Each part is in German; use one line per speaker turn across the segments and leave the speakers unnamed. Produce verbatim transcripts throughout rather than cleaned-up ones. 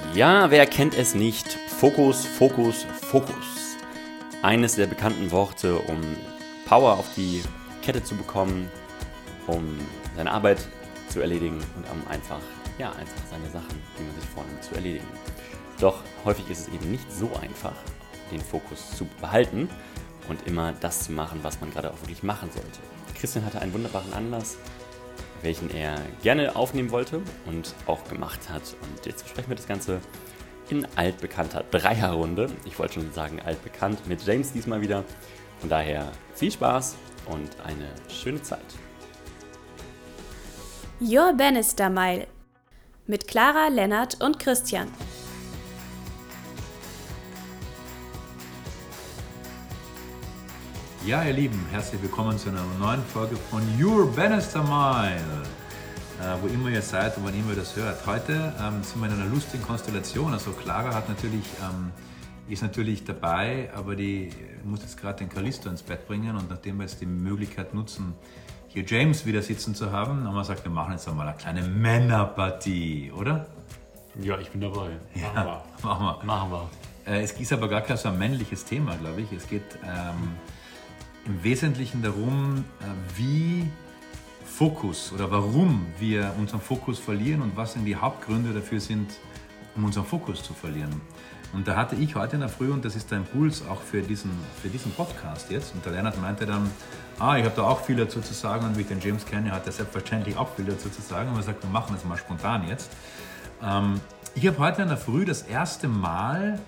Ja, wer kennt es nicht? Fokus, Fokus, Fokus. Eines der bekannten Worte, um Power auf die Kette zu bekommen, um seine Arbeit zu erledigen und um einfach, ja, einfach seine Sachen, die man sich vornimmt, zu erledigen. Doch häufig ist es eben nicht so einfach, den Fokus zu behalten und immer das zu machen, was man gerade auch wirklich machen sollte. Christian hatte einen wunderbaren Anlass, welchen er gerne aufnehmen wollte und auch gemacht hat. Und jetzt besprechen wir das Ganze in altbekannter Dreierrunde. Ich wollte schon sagen altbekannt, mit James diesmal wieder. Von daher viel Spaß und eine schöne Zeit.
Your Bannister Mile mit Clara, Lennart und Christian.
Ja, ihr Lieben, herzlich willkommen zu einer neuen Folge von Your Bannister Mile. Äh, wo immer ihr seid und wann immer ihr das hört. Heute ähm, sind wir in einer lustigen Konstellation. Also Clara hat natürlich, ähm, ist natürlich dabei, aber die muss jetzt gerade den Callisto ins Bett bringen. Und nachdem wir jetzt die Möglichkeit nutzen, hier James wieder sitzen zu haben, haben wir gesagt, wir machen jetzt einmal eine kleine Männerpartie, oder?
Ja, ich bin dabei.
Ja,
Machen wir.
Machen wir.
Machen wir.
Äh, es ist aber gar kein so ein männliches Thema, glaube ich. Es geht ähm, im Wesentlichen darum, äh, wie Fokus oder warum wir unseren Fokus verlieren und was denn die Hauptgründe dafür sind, um unseren Fokus zu verlieren. Und da hatte ich heute in der Früh, und das ist der Impuls auch für diesen, für diesen Podcast jetzt, und der Lennart meinte dann, ah, ich habe da auch viel dazu zu sagen, und wie ich den James kenne, hat er selbstverständlich auch viel dazu zu sagen, und er sagt, wir machen das mal spontan jetzt. Ähm, ich habe heute in der Früh das erste Mal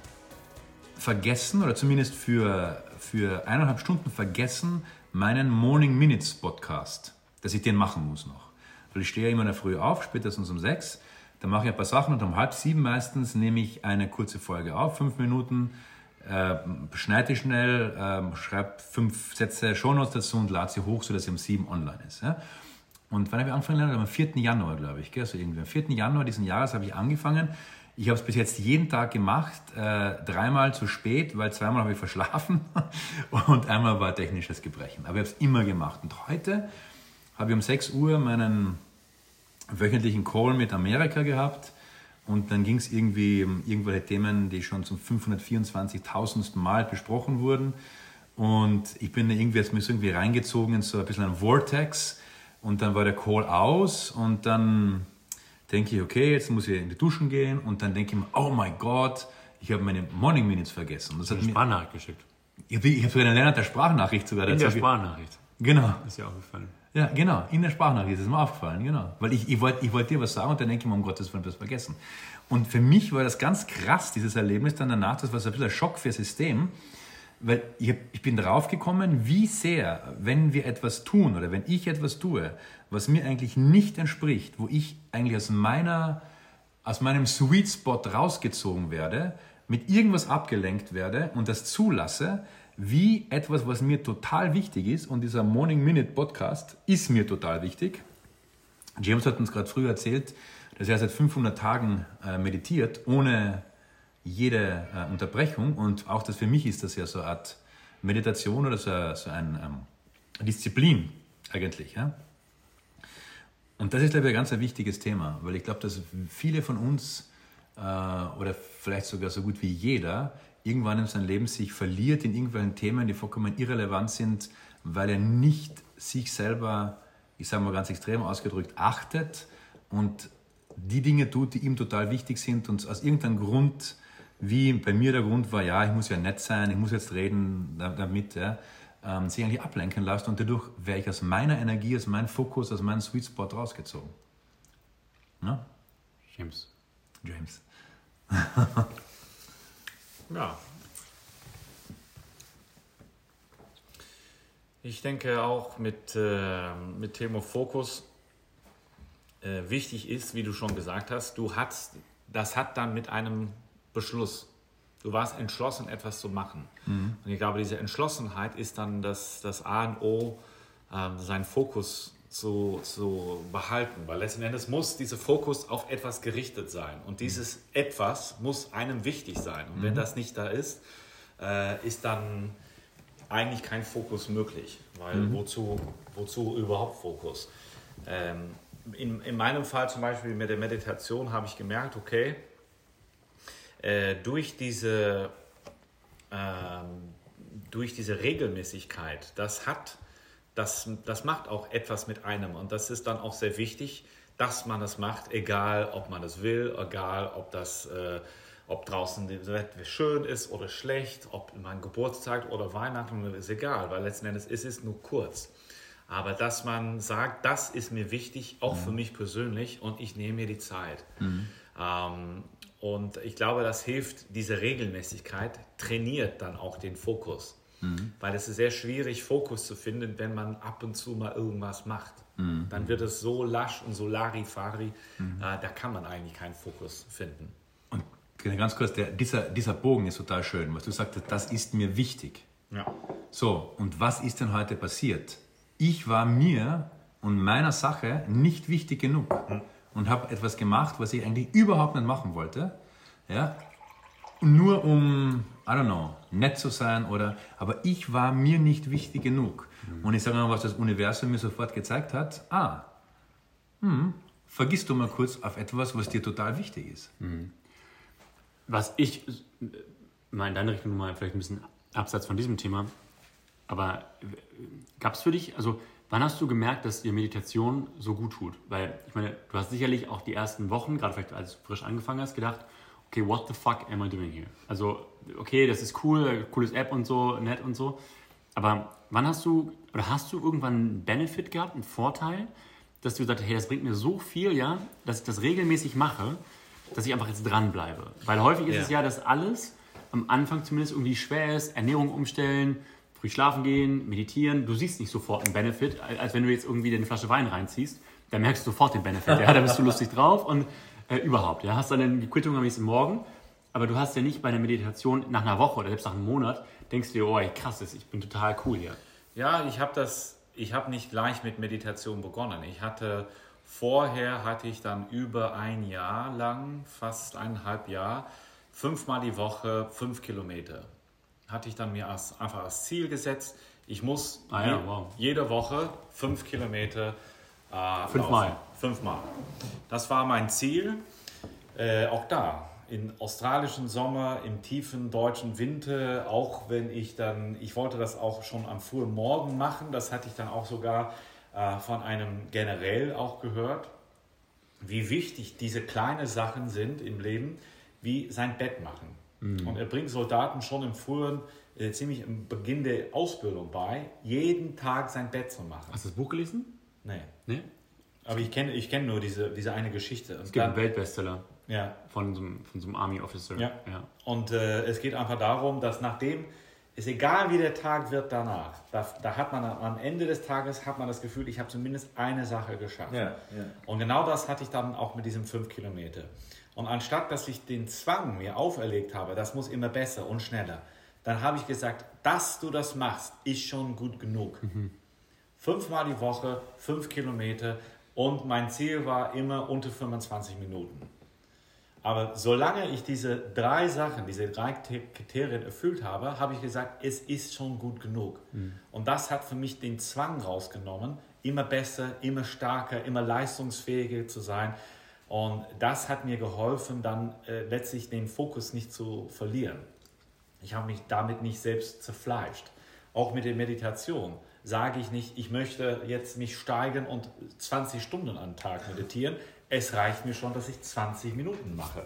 vergessen, oder zumindest für, für eineinhalb Stunden vergessen, meinen Morning Minutes Podcast, dass ich den machen muss noch. Weil ich stehe ja immer in der Früh auf, spätestens um sechs, dann mache ich ein paar Sachen und um halb sieben meistens nehme ich eine kurze Folge auf, fünf Minuten, äh, schneide schnell, äh, schreibe fünf Sätze Shownotes dazu und lade sie hoch, sodass sie um sieben online ist. Ja? Und wann habe ich angefangen? Am vierten Januar, glaube ich. Gell? Also irgendwie am vierten Januar diesen Jahres habe ich angefangen. Ich habe es bis jetzt jeden Tag gemacht, äh, dreimal zu spät, weil zweimal habe ich verschlafen und einmal war technisches Gebrechen. Aber ich habe es immer gemacht. Und heute habe ich um sechs Uhr meinen wöchentlichen Call mit Amerika gehabt und dann ging es irgendwie um irgendwelche Themen, die schon zum fünfhundertvierundzwanzigtausendsten Mal besprochen wurden. Und ich bin irgendwie jetzt mich irgendwie reingezogen in so ein bisschen ein Vortex und dann war der Call aus und dann denke ich, okay, jetzt muss ich in die Duschen gehen und dann denke ich mir, oh mein Gott, ich habe meine Morning Minutes vergessen. Das
hat eine Sprachnachricht geschickt.
Ich, ich habe sogar den Lennart der Sprachnachricht sogar.
In der Sprachnachricht.
Genau.
Ist ja aufgefallen.
Ja, genau, in der Sprachnachricht ist es mir aufgefallen, genau. Weil ich, ich wollte ich wollt dir was sagen und dann denke ich mir, um Gottes Willen, ich habe das vergessen. Und für mich war das ganz krass, dieses Erlebnis dann danach, das war so ein bisschen ein Schock für das System, weil ich, hab, ich bin draufgekommen, wie sehr, wenn wir etwas tun oder wenn ich etwas tue, was mir eigentlich nicht entspricht, wo ich eigentlich aus, meiner, aus meinem Sweet Spot rausgezogen werde, mit irgendwas abgelenkt werde und das zulasse, wie etwas, was mir total wichtig ist, und dieser Morning Minute Podcast ist mir total wichtig. James hat uns gerade früher erzählt, dass er seit fünfhundert Tagen äh, meditiert, ohne jede äh, Unterbrechung, und auch das für mich ist das ja so eine Art Meditation oder so, so ein ähm, Disziplin eigentlich. Ja? Und das ist, glaube ich, ein ganz ein wichtiges Thema, weil ich glaube, dass viele von uns äh, oder vielleicht sogar so gut wie jeder irgendwann in seinem Leben sich verliert in irgendwelchen Themen, die vollkommen irrelevant sind, weil er nicht sich selber, ich sage mal ganz extrem ausgedrückt, achtet und die Dinge tut, die ihm total wichtig sind, und aus irgendeinem Grund, wie bei mir der Grund war, ja, ich muss ja nett sein, ich muss jetzt reden damit, ja, ähm, sich eigentlich ablenken lässt, und dadurch wäre ich aus meiner Energie, aus meinem Fokus, aus meinem Sweet Spot rausgezogen. Na?
James.
James.
Ja. Ich denke auch mit, äh, mit Thema Fokus äh, wichtig ist, wie du schon gesagt hast, du hast, das hat dann mit einem Beschluss. Du warst entschlossen, etwas zu machen. Mhm. Und ich glaube, diese Entschlossenheit ist dann das, das A und O, äh, seinen Fokus zu, zu behalten. Weil letzten Endes muss dieser Fokus auf etwas gerichtet sein. Und dieses Etwas muss einem wichtig sein. Und mhm. wenn das nicht da ist, äh, ist dann eigentlich kein Fokus möglich. Weil mhm. wozu, wozu überhaupt Fokus? Ähm, in, in meinem Fall zum Beispiel mit der Meditation habe ich gemerkt, okay, äh, durch diese äh, durch diese Regelmäßigkeit, das hat, das, das macht auch etwas mit einem und das ist dann auch sehr wichtig, dass man das macht, egal ob man das will, egal ob das äh, ob draußen das Wetter schön ist oder schlecht, ob mein Geburtstag oder Weihnachten, ist egal, weil letzten Endes ist es nur kurz. Aber dass man sagt, das ist mir wichtig, auch mhm. für mich persönlich und ich nehme mir die Zeit. Mhm. Ähm, und ich glaube, das hilft, diese Regelmäßigkeit trainiert dann auch den Fokus. Mhm. Weil es ist sehr schwierig, Fokus zu finden, wenn man ab und zu mal irgendwas macht. Mhm. Dann wird es so lasch und so Larifari, mhm. äh, da kann man eigentlich keinen Fokus finden.
Und ganz kurz, der, dieser, dieser Bogen ist total schön, was du sagtest, das ist mir wichtig.
Ja.
So, und was ist denn heute passiert? Ich war mir und meiner Sache nicht wichtig genug mhm. und habe etwas gemacht, was ich eigentlich überhaupt nicht machen wollte. Ja? Nur um, I don't know, nett zu sein oder, aber ich war mir nicht wichtig genug. Mhm. Und ich sage mal, was das Universum mir sofort gezeigt hat, ah, hm, vergisst du mal kurz auf etwas, was dir total wichtig ist.
Mhm. Was ich, mal in deine Richtung mal vielleicht ein bisschen abseits von diesem Thema, aber gab es für dich, also wann hast du gemerkt, dass dir Meditation so gut tut? Weil ich meine, du hast sicherlich auch die ersten Wochen, gerade vielleicht als du frisch angefangen hast, gedacht, okay, what the fuck am I doing here? Also, okay, das ist cool, cooles App und so, nett und so. Aber wann hast du, oder hast du irgendwann einen Benefit gehabt, einen Vorteil, dass du gesagt hast, hey, das bringt mir so viel, ja, dass ich das regelmäßig mache, dass ich einfach jetzt dranbleibe? Weil häufig ist ja. es ja, dass alles am Anfang zumindest irgendwie schwer ist, Ernährung umstellen, früh schlafen gehen, meditieren. Du siehst nicht sofort einen Benefit, als wenn du jetzt irgendwie eine Flasche Wein reinziehst, dann merkst du sofort den Benefit. Ja, da bist du lustig drauf und Äh, überhaupt, ja, hast dann die Quittung am nächsten Morgen, aber du hast ja nicht bei einer Meditation nach einer Woche oder selbst nach einem Monat, denkst du dir, oh, ey, krass, ich bin total cool hier.
Ja, ich habe das, ich habe nicht gleich mit Meditation begonnen. Ich hatte, vorher hatte ich dann über ein Jahr lang, fast eineinhalb Jahr, fünfmal die Woche fünf Kilometer. Hatte ich dann mir als, einfach als Ziel gesetzt, ich muss
ah, ja, je, wow.
jede Woche fünf Kilometer Äh,
Fünfmal.
Laufen. Fünfmal. Das war mein Ziel. Äh, auch da, im australischen Sommer, im tiefen deutschen Winter, auch wenn ich dann, ich wollte das auch schon am frühen Morgen machen, das hatte ich dann auch sogar äh, von einem Generäl auch gehört, wie wichtig diese kleinen Sachen sind im Leben, wie sein Bett machen. Mhm. Und er bringt Soldaten schon im frühen, äh, ziemlich im Beginn der Ausbildung bei, jeden Tag sein Bett zu machen.
Hast du das Buch gelesen?
Nee.
Nee?
Aber ich kenne ich kenn nur diese, diese eine Geschichte.
Es gibt einen Weltbestseller
ja.
von, so einem, von so einem Army Officer.
Ja. ja. Und äh, es geht einfach darum, dass nachdem, ist egal wie der Tag wird danach, da, da hat man am Ende des Tages hat man das Gefühl, ich habe zumindest eine Sache geschafft.
Ja, ja.
Und genau das hatte ich dann auch mit diesem fünf Kilometer. Und anstatt, dass ich den Zwang mir auferlegt habe, das muss immer besser und schneller, dann habe ich gesagt, dass du das machst, ist schon gut genug. Mhm. Fünfmal die Woche, fünf Kilometer und mein Ziel war immer unter fünfundzwanzig Minuten. Aber solange ich diese drei Sachen, diese drei Kriterien erfüllt habe, habe ich gesagt, es ist schon gut genug. Mhm. Und das hat für mich den Zwang rausgenommen, immer besser, immer stärker, immer leistungsfähiger zu sein. Und das hat mir geholfen, dann äh, letztlich den Fokus nicht zu verlieren. Ich habe mich damit nicht selbst zerfleischt. Auch mit der Meditation sage ich nicht, ich möchte jetzt mich steigern und zwanzig Stunden am Tag meditieren. Es reicht mir schon, dass ich zwanzig Minuten mache.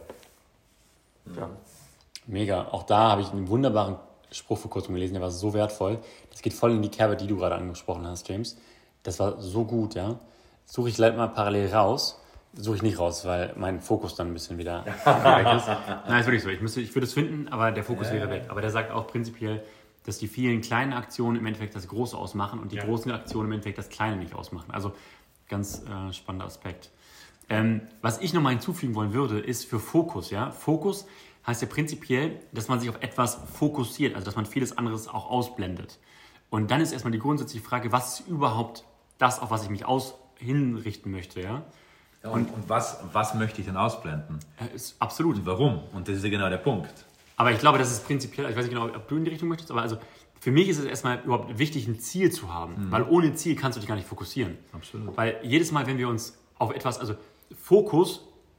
Ja. Mega. Auch da habe ich einen wunderbaren Spruch vor kurzem gelesen, der war so wertvoll. Das geht voll in die Kerbe, die du gerade angesprochen hast, James. Das war so gut, ja. Suche ich gleich mal parallel raus. Suche ich nicht raus, weil mein Fokus dann ein bisschen wieder weg ist. Nein, ist wirklich so. Ich, müsste, ich würde es finden, aber der Fokus ja, wäre weg. Aber der sagt auch prinzipiell, dass die vielen kleinen Aktionen im Endeffekt das Große ausmachen und die ja. großen Aktionen im Endeffekt das Kleine nicht ausmachen. Also ganz äh, spannender Aspekt. Ähm, was ich nochmal hinzufügen wollen würde, ist für Fokus. Ja? Fokus heißt ja prinzipiell, dass man sich auf etwas fokussiert, also dass man vieles anderes auch ausblendet. Und dann ist erstmal die grundsätzliche Frage, was ist überhaupt das, auf was ich mich aus hinrichten möchte, ja?
Ja, und, und was, was möchte ich denn ausblenden?
Äh, ist absolut.
Und warum? Und das ist ja genau der Punkt.
Aber ich glaube, das ist prinzipiell, ich weiß nicht genau, ob du in die Richtung möchtest, aber also für mich ist es erstmal überhaupt wichtig, ein Ziel zu haben, mhm. weil ohne Ziel kannst du dich gar nicht fokussieren.
Absolut.
Weil jedes Mal, wenn wir uns auf etwas, also Fokus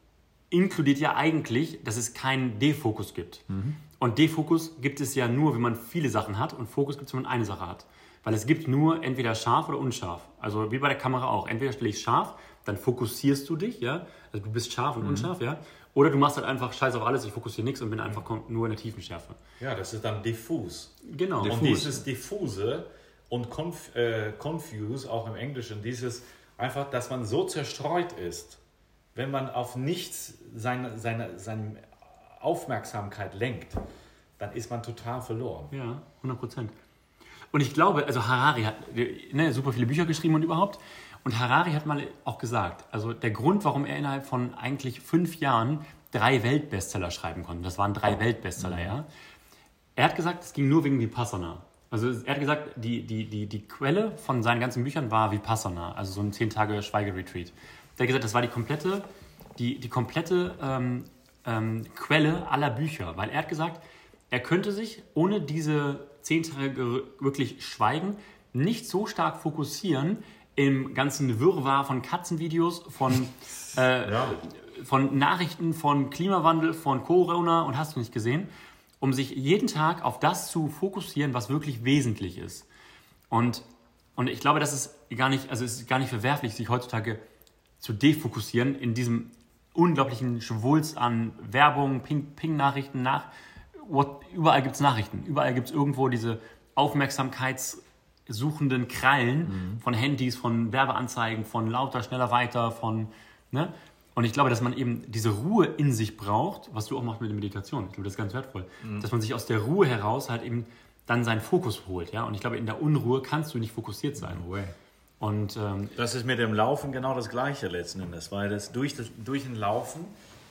inkludiert ja eigentlich, dass es keinen Defokus gibt. Mhm. Und Defokus gibt es ja nur, wenn man viele Sachen hat und Fokus gibt es, wenn man eine Sache hat. Weil es gibt nur entweder scharf oder unscharf. Also wie bei der Kamera auch. Entweder stelle ich scharf, dann fokussierst du dich, ja. Also du bist scharf und mhm. unscharf, ja. Oder du machst halt einfach Scheiß auf alles, ich fokussiere nichts und bin einfach nur in der Tiefenschärfe.
Ja, das ist dann diffus.
Genau.
Und dieses diffuse und conf, äh, confuse, auch im Englischen, dieses einfach, dass man so zerstreut ist, wenn man auf nichts seine, seine, seine Aufmerksamkeit lenkt, dann ist man total verloren.
Ja, hundert Prozent. Und ich glaube, also Harari hat ne, super viele Bücher geschrieben und überhaupt. Und Harari hat mal auch gesagt, also der Grund, warum er innerhalb von eigentlich fünf Jahren drei Weltbestseller schreiben konnte, das waren drei Weltbestseller, mhm. ja. Er hat gesagt, es ging nur wegen Vipassana. Also er hat gesagt, die, die, die, die Quelle von seinen ganzen Büchern war Vipassana, also so ein zehn Tage Schweigeretreat. Er hat gesagt, das war die komplette, die, die komplette ähm, ähm, Quelle aller Bücher, weil er hat gesagt, er könnte sich ohne diese zehn Tage wirklich Schweigen nicht so stark fokussieren im ganzen Wirrwarr von Katzenvideos, von, äh, ja. von Nachrichten, von Klimawandel, von Corona und hast du nicht gesehen, um sich jeden Tag auf das zu fokussieren, was wirklich wesentlich ist. Und, und ich glaube, das ist gar nicht, also es ist gar nicht verwerflich, sich heutzutage zu defokussieren in diesem unglaublichen Schwulst an Werbung, Ping, Ping-Nachrichten, nach, what, überall gibt es Nachrichten, überall gibt es irgendwo diese aufmerksamkeitssuchenden Krallen mhm. von Handys, von Werbeanzeigen, von lauter, schneller, weiter, von, ne? Und ich glaube, dass man eben diese Ruhe in sich braucht, was du auch machst mit der Meditation. Ich glaube, das ist ganz wertvoll. Mhm. Dass man sich aus der Ruhe heraus halt eben dann seinen Fokus holt. Ja? Und ich glaube, in der Unruhe kannst du nicht fokussiert sein.
No way.
Und, ähm,
das ist mit dem Laufen genau das Gleiche letzten Endes. Weil das durch, das, durch den Laufen,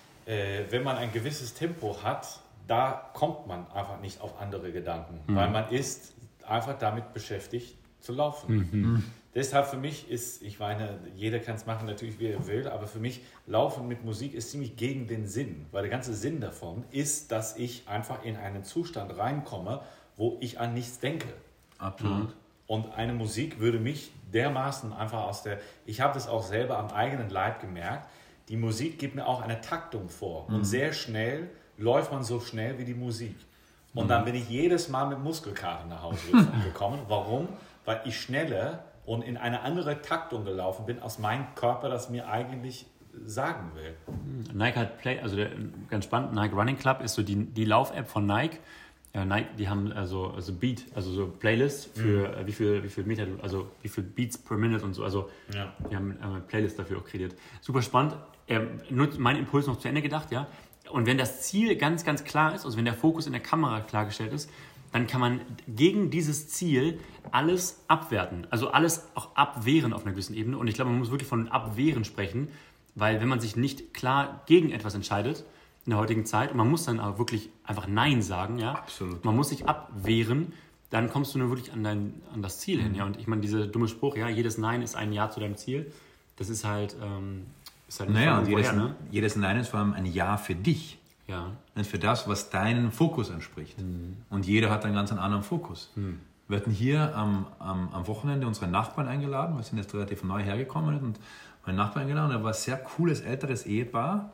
äh, wenn man ein gewisses Tempo hat, da kommt man einfach nicht auf andere Gedanken. Mhm. Weil man ist einfach damit beschäftigt zu laufen. Mhm. Deshalb für mich ist, ich meine, jeder kann es machen natürlich, wie er will, aber für mich Laufen mit Musik ist ziemlich gegen den Sinn, weil der ganze Sinn davon ist, dass ich einfach in einen Zustand reinkomme, wo ich an nichts denke.
Absolut.
Und eine Musik würde mich dermaßen einfach aus der, ich habe das auch selber am eigenen Leib gemerkt, die Musik gibt mir auch eine Taktung vor. Mhm. Und sehr schnell läuft man so schnell wie die Musik. Und mhm. dann bin ich jedes Mal mit Muskelkater nach Hause gekommen. Warum? Weil ich schneller und in eine andere Taktung gelaufen bin, aus meinem Körper, das mir eigentlich sagen will.
Nike hat Play, also der, ganz spannend, Nike Running Club ist so die, die Lauf-App von Nike. Ja, Nike, die haben also, also Beat, also so Playlists für mhm. wie viel, wie viel Meter, also wie viel Beats per Minute und so. Also ja. Die haben eine Playlist dafür auch kreiert. Super spannend. Ähm, nur mein Impuls noch zu Ende gedacht, ja. Und wenn das Ziel ganz, ganz klar ist, also wenn der Fokus in der Kamera klargestellt ist, dann kann man gegen dieses Ziel alles abwerten. Also alles auch abwehren auf einer gewissen Ebene. Und ich glaube, man muss wirklich von abwehren sprechen, weil wenn man sich nicht klar gegen etwas entscheidet in der heutigen Zeit, und man muss dann auch wirklich einfach Nein sagen, ja,
absolut.
Man muss sich abwehren, dann kommst du nur wirklich an, dein, an das Ziel mhm. hin. Ja. Und ich meine, dieser dumme Spruch, ja, jedes Nein ist ein Ja zu deinem Ziel, das ist halt, ähm, ist halt
naja, und jedes, ne? jedes Nein ist vor allem ein Ja für dich.
Ja.
Nicht für das, was deinen Fokus entspricht. Mhm. Und jeder hat einen ganz anderen Fokus. Mhm. Wir hatten hier am, am, am Wochenende unsere Nachbarn eingeladen. Wir sind jetzt relativ neu hergekommen und meinen Nachbarn eingeladen. Er war ein sehr cooles, älteres Ehepaar.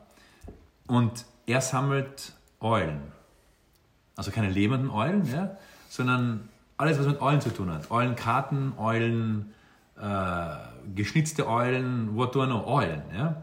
Und er sammelt Eulen. Also keine lebenden Eulen, ja, sondern alles, was mit Eulen zu tun hat. Eulenkarten, Eulen, äh, geschnitzte Eulen, what do I know, Eulen. Ja.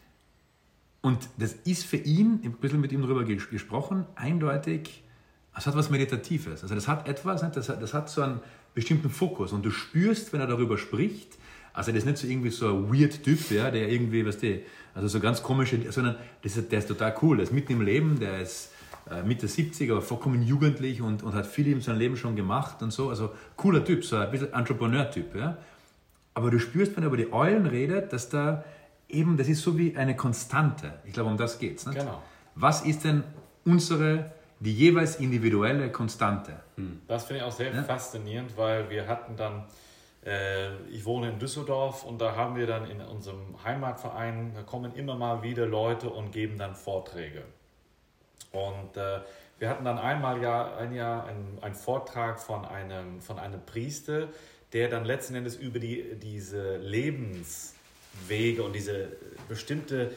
Und das ist für ihn, ich habe ein bisschen mit ihm darüber gesprochen, eindeutig, es hat was Meditatives. Also das hat etwas, das hat, das hat so einen bestimmten Fokus. Und du spürst, wenn er darüber spricht, also das ist nicht so irgendwie so ein weird Typ, ja, der irgendwie, weißt du, also so ganz komische, sondern das ist, der ist total cool. Der ist mitten im Leben, der ist äh, Mitte siebzig, aber vollkommen jugendlich und, und hat viel in seinem Leben schon gemacht und so. Also cooler Typ, so ein bisschen Entrepreneur-Typ. Ja. Aber du spürst, wenn er über die Eulen redet, dass da eben, das ist so wie eine Konstante. Ich glaube, um das geht es.
Genau.
Was ist denn unsere, die jeweils individuelle Konstante?
Hm. Das finde ich auch sehr ja? faszinierend, weil wir hatten dann, äh, ich wohne in Düsseldorf und da haben wir dann in unserem Heimatverein, da kommen immer mal wieder Leute und geben dann Vorträge. Und äh, wir hatten dann einmal ja, ein Jahr einen, einen Vortrag von einem, von einem Priester, der dann letzten Endes über die, diese Lebens Wege und diese bestimmte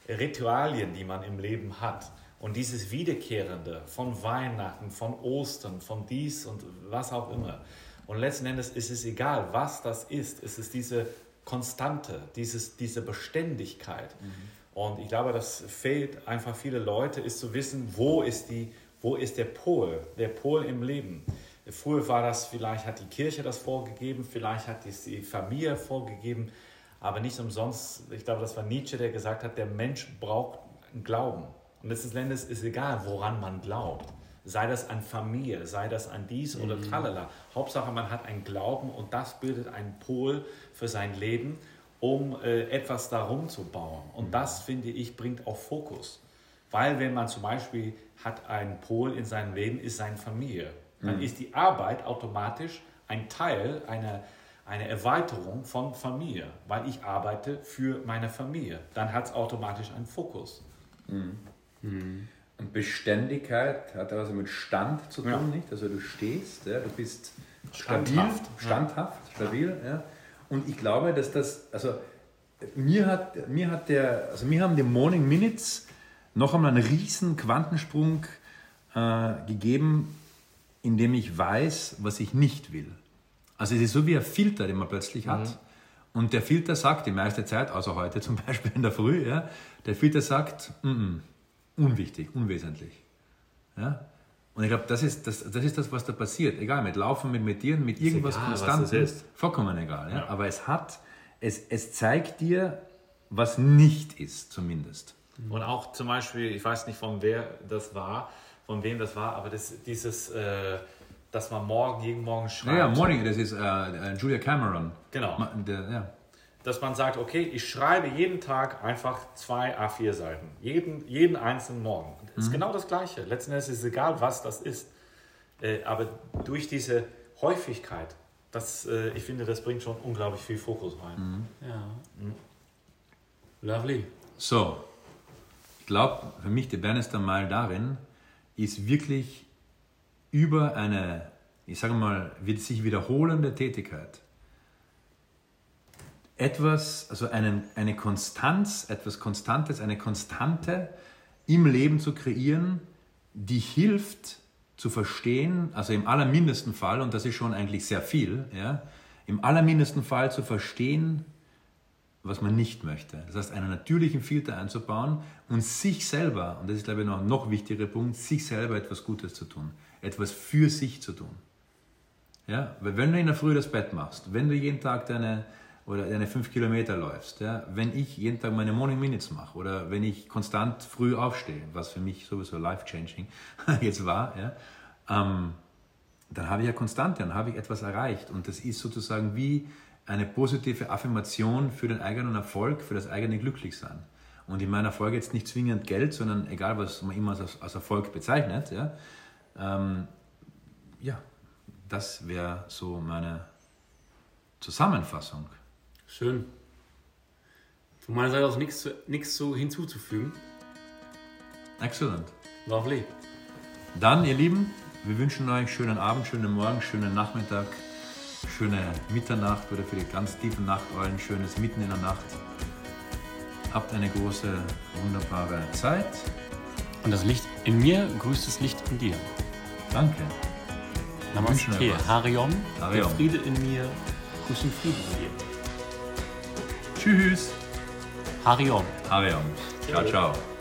Ritualien, die man im Leben hat. Und dieses Wiederkehrende von Weihnachten, von Ostern, von dies und was auch immer. Und letzten Endes ist es egal, was das ist. Es ist diese Konstante, dieses, diese Beständigkeit. Mhm. Und ich glaube, das fehlt einfach viele Leute, ist zu wissen, wo ist, die, wo ist der Pol, der Pol im Leben. Früher war das, vielleicht hat die Kirche das vorgegeben, vielleicht hat es die Familie vorgegeben, aber nicht umsonst, ich glaube, das war Nietzsche, der gesagt hat, der Mensch braucht einen Glauben. Und letzten Endes ist egal, woran man glaubt. Sei das an Familie, sei das an dies mhm. oder tralala. Hauptsache, man hat einen Glauben und das bildet einen Pol für sein Leben, um äh, etwas darum zu bauen. Und mhm. das, finde ich, bringt auch Fokus. Weil wenn man zum Beispiel hat einen Pol in seinem Leben, ist seine Familie. Dann mhm. ist die Arbeit automatisch ein Teil einer eine Erweiterung von Familie, weil ich arbeite für meine Familie. Dann hat es automatisch einen Fokus.
Mhm. Mhm. Und Beständigkeit hat also mit Stand zu tun, ja. nicht? Also du stehst, ja, du bist stabil, standhaft, standhaft ja. stabil. Ja. Und ich glaube, dass das, also mir hat, mir hat der, also mir haben die Morning Minutes noch einmal einen riesen Quantensprung äh, gegeben, indem ich weiß, was ich nicht will. Also es ist so wie ein Filter, den man plötzlich hat. Mhm. Und der Filter sagt die meiste Zeit, also heute zum Beispiel in der Früh, ja, der Filter sagt, mm-mm, unwichtig, unwesentlich. Ja? Und ich glaube, das ist das, das ist das, was da passiert. Egal, mit Laufen, mit Meditieren, mit irgendwas Konstantem, vollkommen egal. Ja? Ja. Aber es hat, es, es zeigt dir, was nicht ist, zumindest.
Und auch zum Beispiel, ich weiß nicht, von wer das war, von wem das war, aber das, dieses... Äh, dass man morgen, jeden Morgen schreibt.
Ja, ja Morning, das ist uh, Julia Cameron.
Genau.
Der, ja.
Dass man sagt, okay, ich schreibe jeden Tag einfach zwei A vier Seiten. Jeden, jeden einzelnen Morgen. Das ist mhm. genau das Gleiche. Letzten Endes ist es egal, was das ist. Äh, aber durch diese Häufigkeit, das, äh, ich finde, das bringt schon unglaublich viel Fokus rein.
Mhm. Ja. Mhm. Lovely.
So, ich glaube, für mich der Bannister Mile darin ist wirklich über eine, ich sage mal, sich wiederholende Tätigkeit etwas, also einen, eine Konstanz, etwas Konstantes, eine Konstante im Leben zu kreieren, die hilft zu verstehen, also im allermindesten Fall, und das ist schon eigentlich sehr viel, ja, im allermindesten Fall zu verstehen, was man nicht möchte. Das heißt, einen natürlichen Filter einzubauen und sich selber, und das ist, glaube ich, noch ein noch wichtigerer Punkt, sich selber etwas Gutes zu tun. Etwas für sich zu tun. Ja? Weil wenn du in der Früh das Bett machst, wenn du jeden Tag deine, oder deine fünf Kilometer läufst, ja? Wenn ich jeden Tag meine Morning Minutes mache oder wenn ich konstant früh aufstehe, was für mich sowieso life-changing jetzt war, ja? ähm, dann habe ich ja Konstante, dann habe ich etwas erreicht. Und das ist sozusagen wie eine positive Affirmation für den eigenen Erfolg, für das eigene Glücklichsein. Und in meiner Erfolg jetzt nicht zwingend Geld, sondern egal, was man immer als, als Erfolg bezeichnet, ja, ähm, ja, das wäre so meine Zusammenfassung.
Schön. Von meiner Seite aus nichts, nichts zu hinzuzufügen.
Excellent.
Lovely.
Dann, ihr Lieben, wir wünschen euch schönen Abend, schönen Morgen, schönen Nachmittag, schöne Mitternacht oder für die ganz tiefen Nachteulen schönes Mitten in der Nacht. Habt eine große, wunderbare Zeit.
Und das Licht in mir grüßt das Licht in dir.
Danke.
Namaste. Hariom.
Hariom.
Der Friede in mir grüßt den Frieden in dir.
Tschüss.
Hariom.
Hariom. Ciao, ciao.